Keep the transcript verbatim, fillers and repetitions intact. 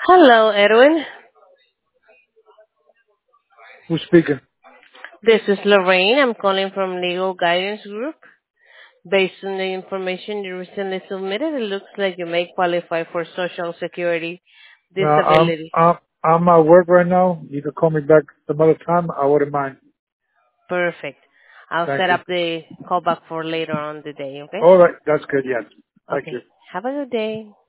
Hello, Edwin. Who's speaking? This is Lorraine. I'm calling from Legal Guidance Group. Based on the information you recently submitted, it looks like you may qualify for Social Security No, I'm disability. I'm I'm at work right now. You can call me back some other time. I wouldn't mind. Perfect. I'll Thank set you. up the callback for later on the day, okay? All right, that's good. Yes. Thank you. Okay. Have a good day.